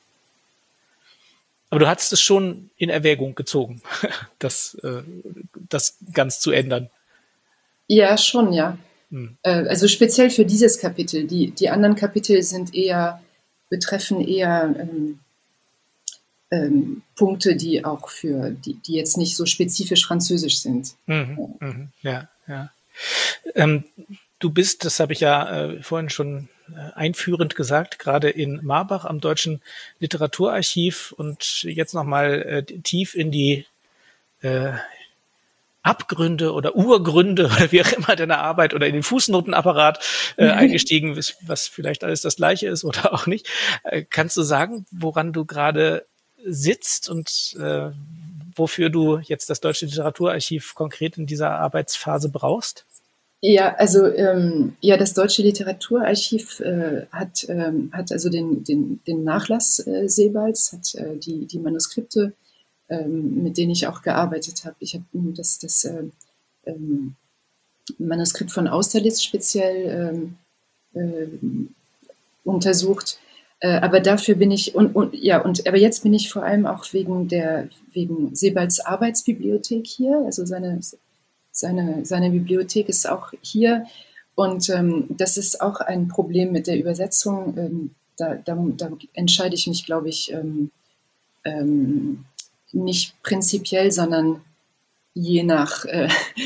Aber du hattest es schon in Erwägung gezogen, das, äh, das ganz zu ändern. Ja, schon, ja. Also speziell für dieses Kapitel. Die, die anderen Kapitel sind eher, betreffen eher ähm, ähm, Punkte, die auch für, die, die jetzt nicht so spezifisch französisch sind. Mhm, ja. Mhm, ja, ja. Ähm, du bist, das habe ich ja äh, vorhin schon äh, einführend gesagt, gerade in Marbach am Deutschen Literaturarchiv und jetzt nochmal äh, tief in die äh, Abgründe oder Urgründe oder wie auch immer deiner Arbeit oder in den Fußnotenapparat äh, eingestiegen, was vielleicht alles das Gleiche ist oder auch nicht. Äh, kannst du sagen, woran du gerade sitzt und äh, wofür du jetzt das Deutsche Literaturarchiv konkret in dieser Arbeitsphase brauchst? Ja, also ähm, ja, das Deutsche Literaturarchiv äh, hat ähm, hat also den den den Nachlass äh, Sebalds, hat äh, die die Manuskripte, ähm, mit denen ich auch gearbeitet habe. Ich habe das das äh, ähm, Manuskript von Austerlitz speziell ähm, äh, untersucht. Äh, aber dafür bin ich und, und ja und aber jetzt bin ich vor allem auch wegen der wegen Sebalds Arbeitsbibliothek hier, also seine Seine, seine Bibliothek ist auch hier und ähm, das ist auch ein Problem mit der Übersetzung. Ähm, da, da, da entscheide ich mich, glaube ich, ähm, ähm, nicht prinzipiell, sondern je nach, äh,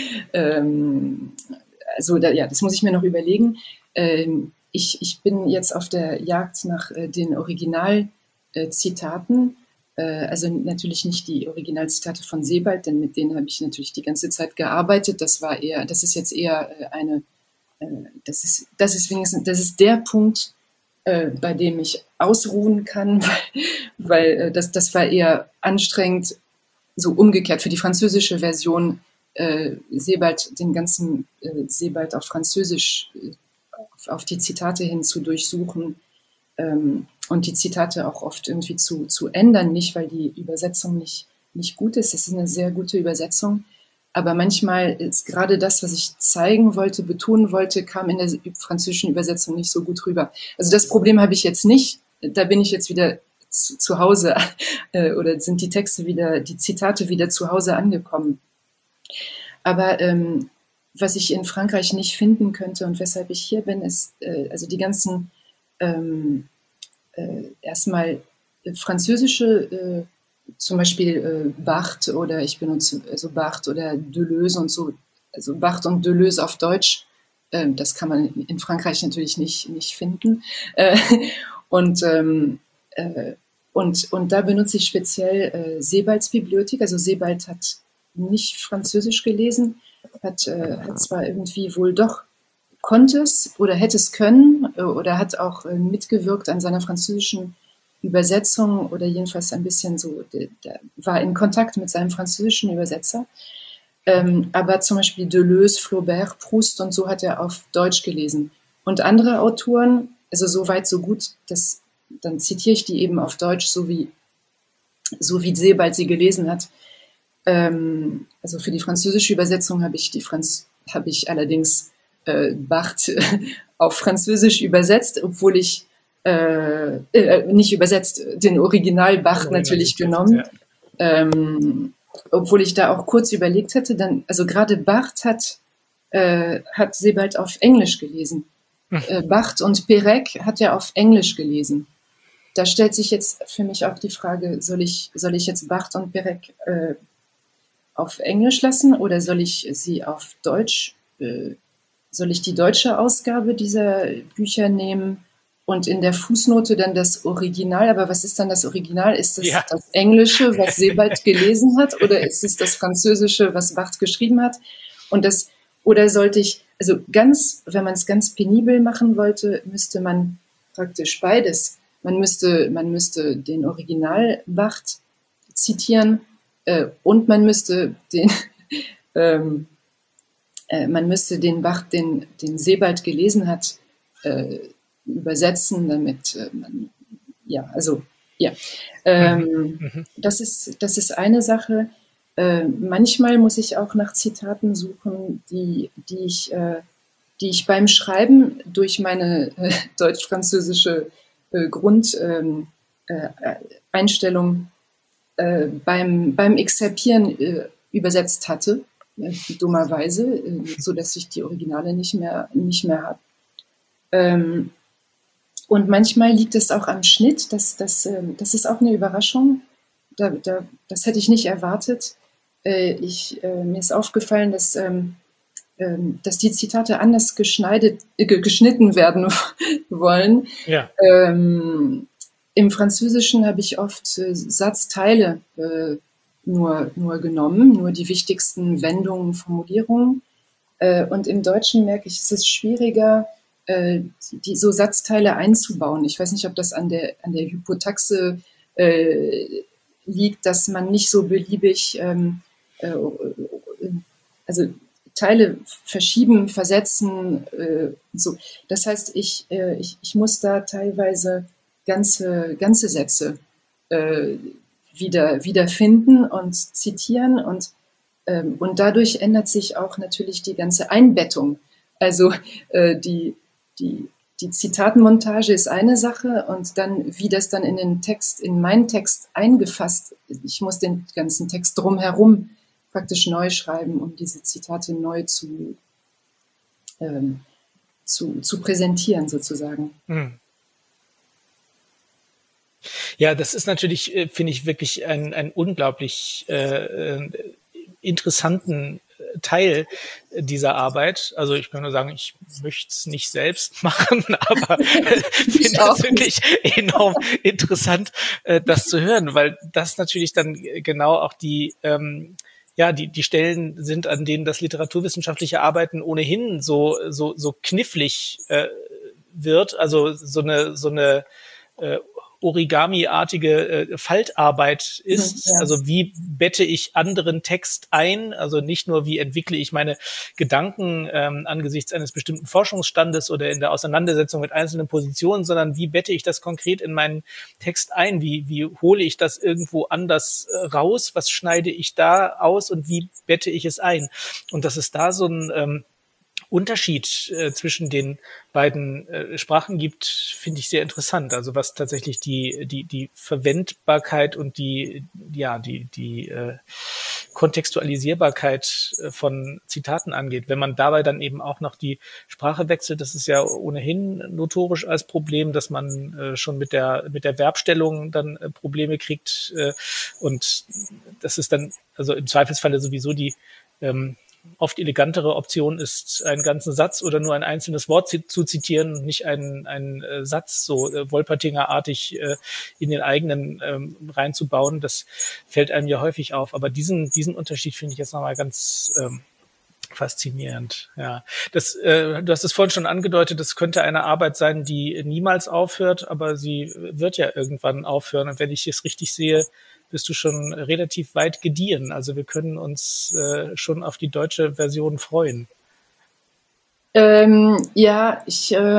ähm, also da, ja, das muss ich mir noch überlegen. Ähm, ich, ich bin jetzt auf der Jagd nach äh, den Originalzitaten. Also natürlich nicht die Originalzitate von Sebald, denn mit denen habe ich natürlich die ganze Zeit gearbeitet. Das war eher, das ist jetzt eher eine, das ist, das ist wenigstens, das ist der Punkt, bei dem ich ausruhen kann, weil, weil das, das war eher anstrengend, so umgekehrt für die französische Version Sebald, den ganzen Sebald auf Französisch auf, auf die Zitate hin zu durchsuchen. Und die Zitate auch oft irgendwie zu, zu ändern, nicht weil die Übersetzung nicht, nicht gut ist. Es ist eine sehr gute Übersetzung, aber manchmal ist gerade das, was ich zeigen wollte, betonen wollte, kam in der französischen Übersetzung nicht so gut rüber. Also das Problem habe ich jetzt nicht. Da bin ich jetzt wieder zu, zu Hause äh, oder sind die Texte wieder, die Zitate wieder zu Hause angekommen. Aber ähm, was ich in Frankreich nicht finden könnte und weshalb ich hier bin, ist äh, also die ganzen ähm, Äh, erstmal französische, äh, zum Beispiel äh, Barthes oder ich benutze also Barthes oder Deleuze und so, also Barthes und Deleuze auf Deutsch, äh, das kann man in Frankreich natürlich nicht, nicht finden. Äh, und, ähm, äh, und, und da benutze ich speziell äh, Sebalds Bibliothek. Also Sebald hat nicht Französisch gelesen, hat, äh, hat zwar irgendwie wohl doch konnte es oder hätte es können oder hat auch mitgewirkt an seiner französischen Übersetzung oder jedenfalls ein bisschen so, der, der war in Kontakt mit seinem französischen Übersetzer. Ähm, aber zum Beispiel Deleuze, Flaubert, Proust und so hat er auf Deutsch gelesen. Und andere Autoren, also so weit, so gut, das, dann zitiere ich die eben auf Deutsch, so wie, so wie Sebald sie gelesen hat. Ähm, also für die französische Übersetzung habe ich die Franz, habe ich allerdings Barthes auf Französisch übersetzt, obwohl ich äh, äh, nicht übersetzt, den Original Barthes natürlich genommen, ja. ähm, obwohl ich da auch kurz überlegt hätte, dann, also gerade Barthes hat, äh, hat Sebald auf Englisch gelesen. Hm. Äh, Barthes und Perec hat er auf Englisch gelesen. Da stellt sich jetzt für mich auch die Frage, soll ich, soll ich jetzt Barthes und Perec äh, auf Englisch lassen oder soll ich sie auf Deutsch äh, Soll ich die deutsche Ausgabe dieser Bücher nehmen und in der Fußnote dann das Original? Aber was ist dann das Original? Ist es ja. das Englische, was Sebald gelesen hat, oder ist es das Französische, was Barthes geschrieben hat? Und das, oder sollte ich, also ganz, wenn man es ganz penibel machen wollte, müsste man praktisch beides. Man müsste, man müsste den Original Barthes zitieren äh, und man müsste den ähm, Man müsste den Barthes, den, den Sebald gelesen hat, äh, übersetzen, damit äh, man, ja, also, ja. Ähm, mhm. das ist, das ist eine Sache. Äh, manchmal muss ich auch nach Zitaten suchen, die, die ich, äh, die ich beim Schreiben durch meine äh, deutsch-französische äh, Grundeinstellung äh, äh, beim, beim Exerpieren äh, übersetzt hatte. Dummerweise, so dass ich die Originale nicht mehr, nicht mehr habe. Ähm, und manchmal liegt es auch am Schnitt, das, das, das ist auch eine Überraschung, da, da, das hätte ich nicht erwartet. Äh, ich, äh, mir ist aufgefallen, dass, ähm, äh, dass die Zitate anders geschneidet, äh, geschnitten werden wollen. Ja. Ähm, im Französischen habe ich oft äh, Satzteile äh, nur, nur genommen, nur die wichtigsten Wendungen, Formulierungen. Äh, und im Deutschen merke ich, es ist schwieriger, äh, die, so Satzteile einzubauen. Ich weiß nicht, ob das an der, an der Hypotaxe äh, liegt, dass man nicht so beliebig, ähm, äh, also Teile verschieben, versetzen, äh, so. Das heißt, ich, äh, ich, ich muss da teilweise ganze, ganze Sätze äh, wieder, wieder finden und zitieren und, ähm, und dadurch ändert sich auch natürlich die ganze Einbettung. Also äh, die, die, die Zitatenmontage ist eine Sache und dann, wie das dann in den Text, in meinen Text eingefasst, ich muss den ganzen Text drumherum praktisch neu schreiben, um diese Zitate neu zu, ähm, zu, zu präsentieren sozusagen. Hm. Ja, das ist natürlich, finde ich, wirklich ein, ein unglaublich äh, interessanten Teil dieser Arbeit. Also ich kann nur sagen, ich möchte es nicht selbst machen, aber finde es wirklich enorm interessant, äh, das zu hören, weil das natürlich dann genau auch die ähm, ja, die, die Stellen sind, an denen das literaturwissenschaftliche Arbeiten ohnehin so, so, so knifflig äh, wird. Also so eine, so eine äh, Origami-artige äh, Faltarbeit ist. Ja. Also wie bette ich anderen Text ein? Also nicht nur, wie entwickle ich meine Gedanken ähm, angesichts eines bestimmten Forschungsstandes oder in der Auseinandersetzung mit einzelnen Positionen, sondern wie bette ich das konkret in meinen Text ein? Wie, wie hole ich das irgendwo anders äh, raus? Was schneide ich da aus und wie bette ich es ein? Und dass es da so ein ähm, Unterschied äh, zwischen den beiden äh, Sprachen gibt, finde ich sehr interessant. Also was tatsächlich die die die Verwendbarkeit und die ja die die äh, Kontextualisierbarkeit äh, von Zitaten angeht. Wenn man dabei dann eben auch noch die Sprache wechselt, das ist ja ohnehin notorisch als Problem, dass man äh, schon mit der mit der Verbstellung dann äh, Probleme kriegt äh, und das ist dann also im Zweifelsfalle sowieso die ähm, oft elegantere Option ist, einen ganzen Satz oder nur ein einzelnes Wort zu zitieren und nicht einen, einen äh, Satz so äh, Wolpertinger-artig äh, in den eigenen ähm, reinzubauen. Das fällt einem ja häufig auf. Aber diesen, diesen Unterschied finde ich jetzt nochmal ganz ähm, faszinierend. Ja, das, äh, du hast es vorhin schon angedeutet, das könnte eine Arbeit sein, die niemals aufhört, aber sie wird ja irgendwann aufhören. Und wenn ich es richtig sehe, bist du schon relativ weit gediehen. Also wir können uns äh, schon auf die deutsche Version freuen. Ähm, ja, ich äh,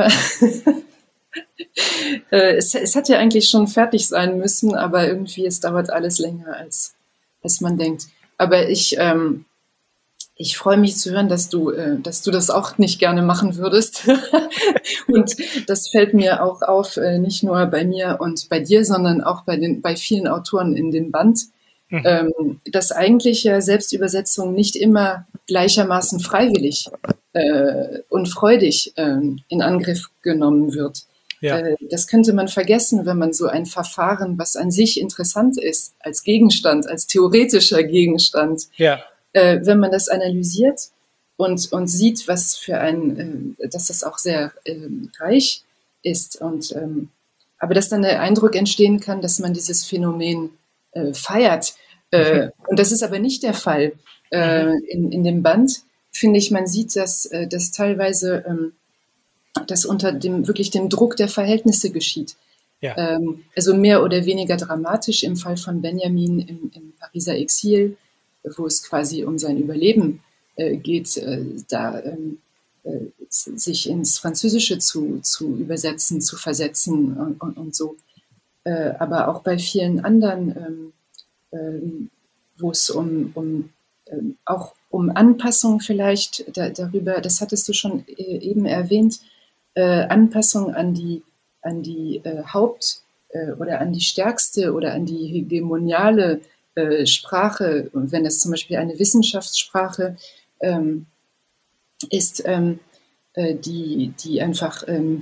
äh, es, es hat ja eigentlich schon fertig sein müssen, aber irgendwie es dauert alles länger als, als man denkt. Aber ich ähm, Ich freue mich zu hören, dass du, äh, dass du das auch nicht gerne machen würdest. Und das fällt mir auch auf, äh, nicht nur bei mir und bei dir, sondern auch bei den, bei vielen Autoren in dem Band, mhm. ähm, dass eigentlich ja Selbstübersetzung nicht immer gleichermaßen freiwillig äh, und freudig äh, in Angriff genommen wird. Ja. Äh, das könnte man vergessen, wenn man so ein Verfahren, was an sich interessant ist, als Gegenstand, als theoretischer Gegenstand, ja. Äh, wenn man das analysiert und, und sieht, was für ein, äh, dass das auch sehr äh, reich ist und ähm, aber dass dann der Eindruck entstehen kann, dass man dieses Phänomen äh, feiert. Äh, mhm. Und das ist aber nicht der Fall. Äh, mhm. in, in dem Band, finde ich, man sieht, dass, äh, dass teilweise ähm, das unter dem wirklich dem Druck der Verhältnisse geschieht. Ja. Ähm, also mehr oder weniger dramatisch im Fall von Benjamin im, im Pariser Exil, wo es quasi um sein Überleben äh, geht, äh, da ähm, äh, sich ins Französische zu, zu übersetzen, zu versetzen und, und, und so. Äh, aber auch bei vielen anderen, ähm, ähm, wo es um, um ähm, auch um Anpassung vielleicht da, darüber, das hattest du schon äh, eben erwähnt, äh, Anpassung an die, an die äh, Haupt- äh, oder an die stärkste oder an die hegemoniale Sprache, wenn es zum Beispiel eine Wissenschaftssprache ähm, ist, ähm, äh, die, die einfach ähm,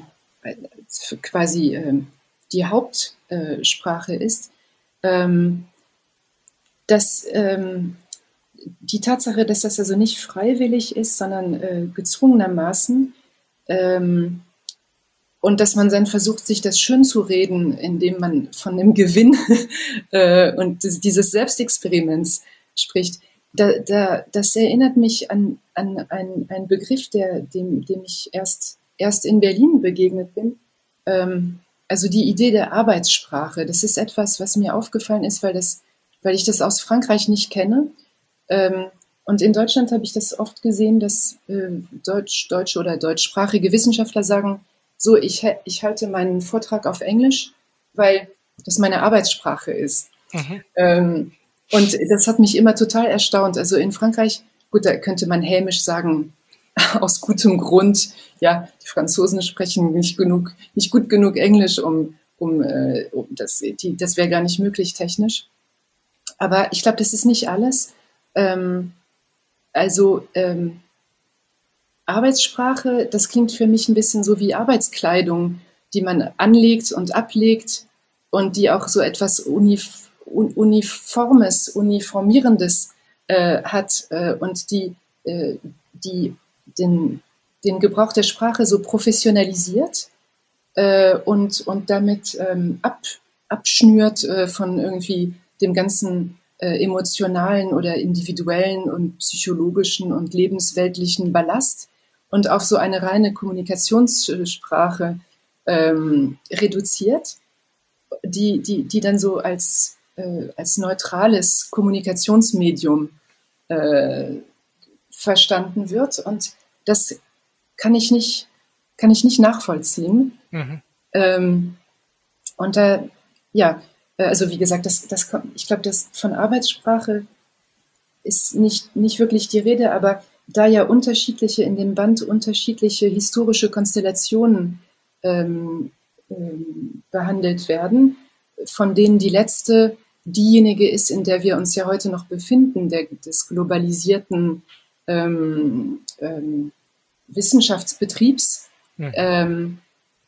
quasi ähm, die Hauptsprache äh, ist, ähm, dass ähm, die Tatsache, dass das also nicht freiwillig ist, sondern äh, gezwungenermaßen ähm, und dass man dann versucht, sich das schön zu reden, indem man von dem Gewinn äh, und dieses Selbstexperiments spricht. Da, da, das erinnert mich an, an einen, einen Begriff, der, dem, dem ich erst, erst in Berlin begegnet bin. Ähm, also die Idee der Arbeitssprache. Das ist etwas, was mir aufgefallen ist, weil, das, weil ich das aus Frankreich nicht kenne. Ähm, und in Deutschland habe ich das oft gesehen, dass äh, Deutsch, deutsche oder deutschsprachige Wissenschaftler sagen, so, ich, ich halte meinen Vortrag auf Englisch, weil das meine Arbeitssprache ist. Mhm. Ähm, und das hat mich immer total erstaunt. Also in Frankreich, gut, da könnte man hämisch sagen, aus gutem Grund, ja, die Franzosen sprechen nicht genug, nicht gut genug Englisch, um, um, äh, um das, die, das wäre gar nicht möglich technisch. Aber ich glaube, das ist nicht alles. Ähm, also ähm, Arbeitssprache, das klingt für mich ein bisschen so wie Arbeitskleidung, die man anlegt und ablegt und die auch so etwas Unif- Uniformes, Uniformierendes äh, hat äh, und die, äh, die den, den Gebrauch der Sprache so professionalisiert äh, und, und damit ähm, ab, abschnürt äh, von irgendwie dem ganzen äh, emotionalen oder individuellen und psychologischen und lebensweltlichen Ballast und auf so eine reine Kommunikationssprache ähm, reduziert, die, die, die dann so als, äh, als neutrales Kommunikationsmedium äh, verstanden wird. Und das kann ich nicht, kann ich nicht nachvollziehen. Mhm. Ähm, und da, äh, ja, also wie gesagt, das, das, ich glaube, das von Arbeitssprache ist nicht, nicht wirklich die Rede, aber da ja unterschiedliche, in dem Band unterschiedliche historische Konstellationen ähm, ähm, behandelt werden, von denen die letzte diejenige ist, in der wir uns ja heute noch befinden, der, des globalisierten ähm, ähm, Wissenschaftsbetriebs. Mhm. Ähm,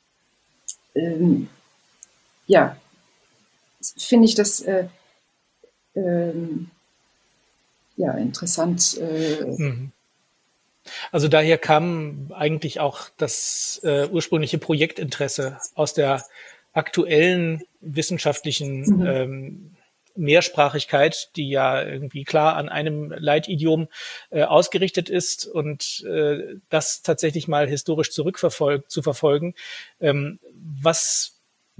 ähm, ja, finde ich das äh, ähm, ja, interessant. Äh, mhm. Also daher kam eigentlich auch das äh, ursprüngliche Projektinteresse aus der aktuellen wissenschaftlichen mhm. ähm, Mehrsprachigkeit, die ja irgendwie klar an einem Leitidiom äh, ausgerichtet ist und äh, das tatsächlich mal historisch zurückverfolgt zu verfolgen, ähm, was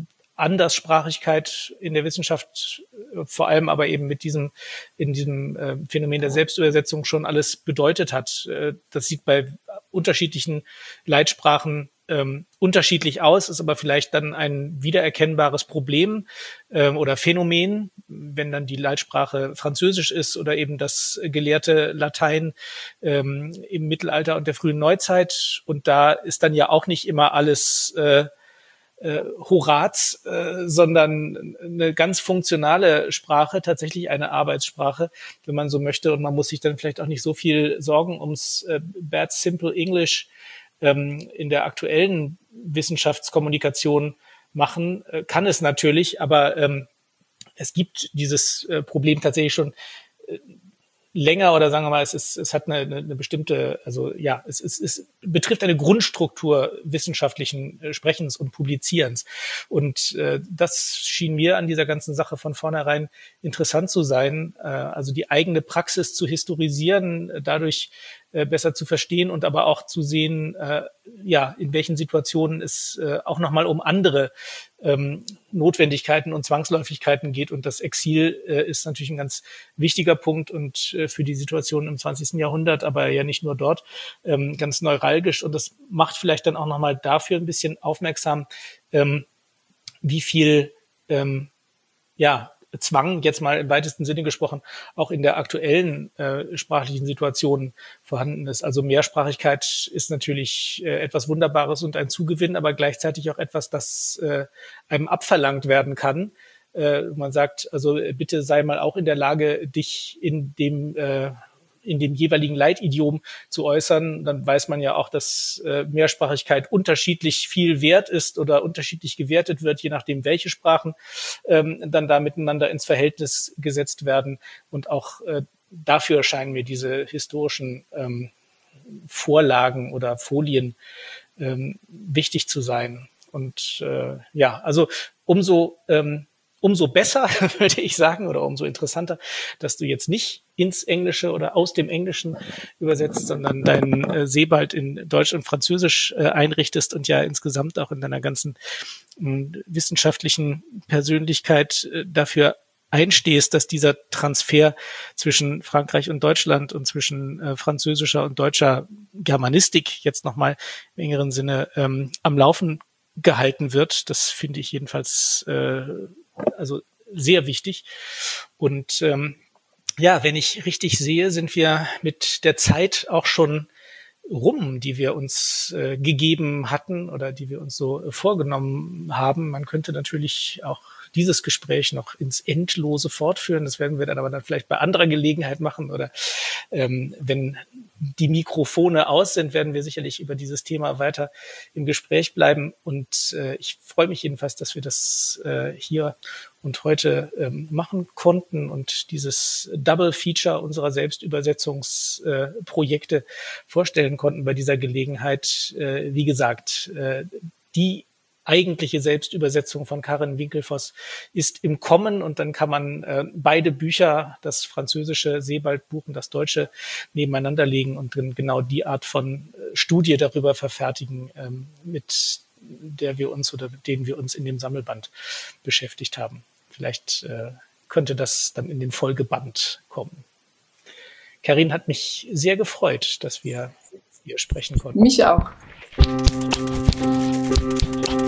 Anderssprachigkeit in der Wissenschaft, vor allem aber eben mit diesem, in diesem äh, Phänomen der Selbstübersetzung schon alles bedeutet hat. Äh, das sieht bei unterschiedlichen Leitsprachen ähm, unterschiedlich aus, ist aber vielleicht dann ein wiedererkennbares Problem ähm, oder Phänomen, wenn dann die Leitsprache Französisch ist oder eben das gelehrte Latein ähm, im Mittelalter und der frühen Neuzeit. Und da ist dann ja auch nicht immer alles äh, Äh, Horaz, äh, sondern eine ganz funktionale Sprache, tatsächlich eine Arbeitssprache, wenn man so möchte. Und man muss sich dann vielleicht auch nicht so viel Sorgen ums äh, Bad Simple English ähm, in der aktuellen Wissenschaftskommunikation machen. Äh, kann es natürlich, aber ähm, es gibt dieses äh, Problem tatsächlich schon äh, länger, oder sagen wir mal, es ist, es hat eine, eine bestimmte, also ja, es, es, es betrifft eine Grundstruktur wissenschaftlichen äh, Sprechens und Publizierens. Und äh, das schien mir an dieser ganzen Sache von vornherein interessant zu sein, äh, also die eigene Praxis zu historisieren, äh, dadurch äh, besser zu verstehen und aber auch zu sehen, äh, ja, in welchen Situationen es äh, auch nochmal um andere ähm, Notwendigkeiten und Zwangsläufigkeiten geht. Und das Exil äh, ist natürlich ein ganz wichtiger Punkt und äh, für die Situation im zwanzigsten Jahrhundert, aber ja nicht nur dort, ähm, ganz neuralgisch. Und das macht vielleicht dann auch nochmal dafür ein bisschen aufmerksam, ähm, wie viel, ähm, ja, Zwang, jetzt mal im weitesten Sinne gesprochen, auch in der aktuellen äh, sprachlichen Situation vorhanden ist. Also Mehrsprachigkeit ist natürlich äh, etwas Wunderbares und ein Zugewinn, aber gleichzeitig auch etwas, das äh, einem abverlangt werden kann. Äh, man sagt, also bitte sei mal auch in der Lage, dich in dem äh, in dem jeweiligen Leitidiom zu äußern. Dann weiß man ja auch, dass äh, Mehrsprachigkeit unterschiedlich viel wert ist oder unterschiedlich gewertet wird, je nachdem, welche Sprachen ähm, dann da miteinander ins Verhältnis gesetzt werden. Und auch äh, dafür scheinen mir diese historischen ähm, Vorlagen oder Folien ähm, wichtig zu sein. und äh, ja, also umso ähm, umso besser, würde ich sagen, oder umso interessanter, dass du jetzt nicht ins Englische oder aus dem Englischen übersetzt, sondern deinen äh, Sebald in Deutsch und Französisch äh, einrichtest und ja insgesamt auch in deiner ganzen äh, wissenschaftlichen Persönlichkeit äh, dafür einstehst, dass dieser Transfer zwischen Frankreich und Deutschland und zwischen äh, französischer und deutscher Germanistik jetzt nochmal im engeren Sinne ähm, am Laufen gehalten wird. Das finde ich jedenfalls äh, also sehr wichtig. Und ähm, ja, wenn ich richtig sehe, sind wir mit der Zeit auch schon rum, die wir uns äh, gegeben hatten oder die wir uns so äh, vorgenommen haben. Man könnte natürlich auch dieses Gespräch noch ins Endlose fortführen. Das werden wir dann aber dann vielleicht bei anderer Gelegenheit machen oder ähm, wenn die Mikrofone aus sind, werden wir sicherlich über dieses Thema weiter im Gespräch bleiben. Und äh, ich freue mich jedenfalls, dass wir das äh, hier und heute ähm, machen konnten und dieses Double Feature unserer Selbstübersetzungsprojekte äh, vorstellen konnten bei dieser Gelegenheit. Äh, wie gesagt, äh, die eigentliche Selbstübersetzung von Karin Winkelfoss ist im Kommen und dann kann man äh, beide Bücher, das französische Sebald-Buch und das deutsche, nebeneinander legen und dann genau die Art von äh, Studie darüber verfertigen, ähm, mit der wir uns oder mit denen wir uns in dem Sammelband beschäftigt haben. Vielleicht äh, könnte das dann in den Folgeband kommen. Karin, hat mich sehr gefreut, dass wir hier sprechen konnten. Mich auch.